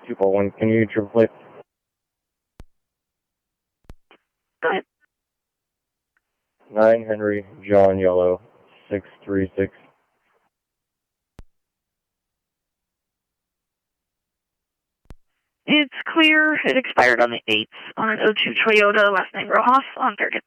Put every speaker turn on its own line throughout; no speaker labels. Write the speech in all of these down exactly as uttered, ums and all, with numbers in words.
two four one, can you triple plate?
Go ahead.
nine Henry, John Yellow, six three six.
It's clear. It expired on the eighth on an oh two Toyota, last name Rojas, on target.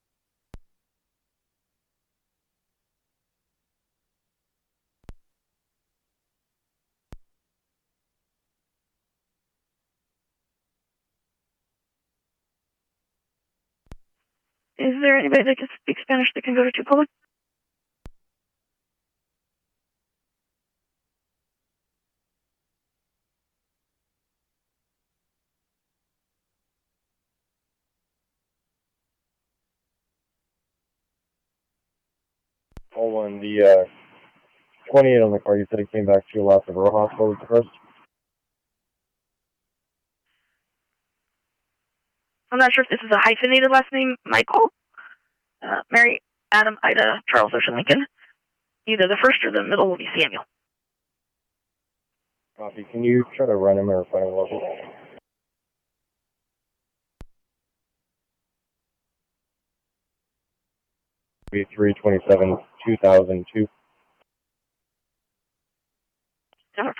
Is there anybody that can speak Spanish that can go to two public?
Hold on, the uh, twenty-eight on the car, you said it came back to your last of Rojas. What was the first?
I'm not sure if this is a hyphenated last name, Michael, uh, Mary, Adam, Ida, Charles, Ocean, Lincoln. Either the first or the middle will be Samuel.
Copy. Can you try to run him or find him local? three twenty-seven, two thousand two.
Over.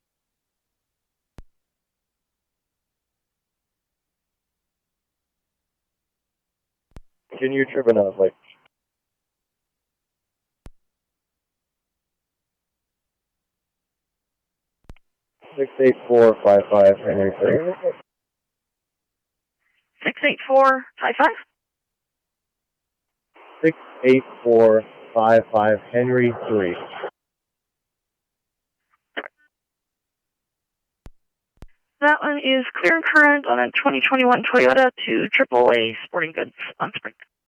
Can you trip another plate? six eight four five five, Henry three.
six eight four five five?
six eight four five five, Henry three.
That one is clear and current on a twenty twenty-one Toyota to triple A Sporting Goods on Spring.